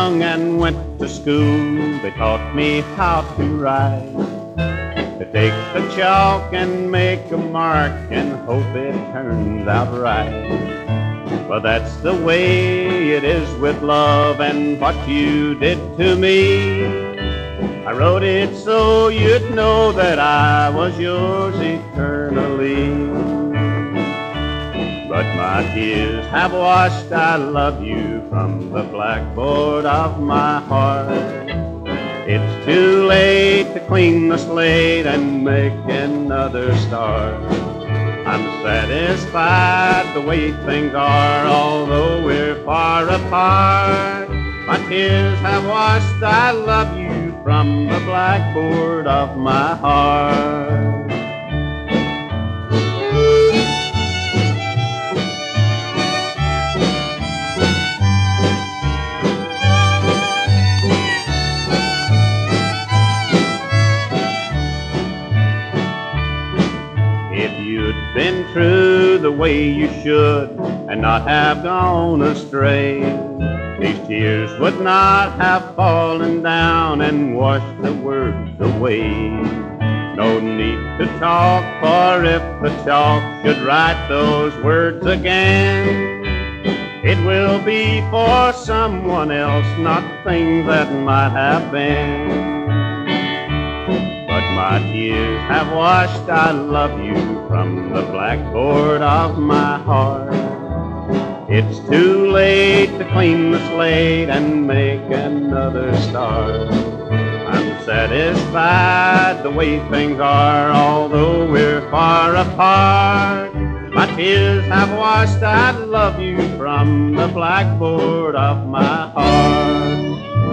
young and went to school, they taught me how to write. To take the chalk and make a mark and hope it turns out right. Well, that's the way it is with love and what you did to me. I wrote it so you'd know that I was yours eternally. But my tears have washed I love you from the blackboard of my heart. It's too late to clean the slate and make another start. I'm satisfied the way things are, although we're far apart. My tears have washed I love you from the blackboard of my heart. If you'd been true the way you should and not have gone astray, these tears would not have fallen down and washed the words away. No need to talk, for if the chalk should write those words again, it will be for someone else, not things that might have been. But my tears have washed I love you from the blackboard of my heart. It's too late to clean the slate and make another start. I'm satisfied the way things are, although we're far apart. My tears have washed I love you from the blackboard of my heart.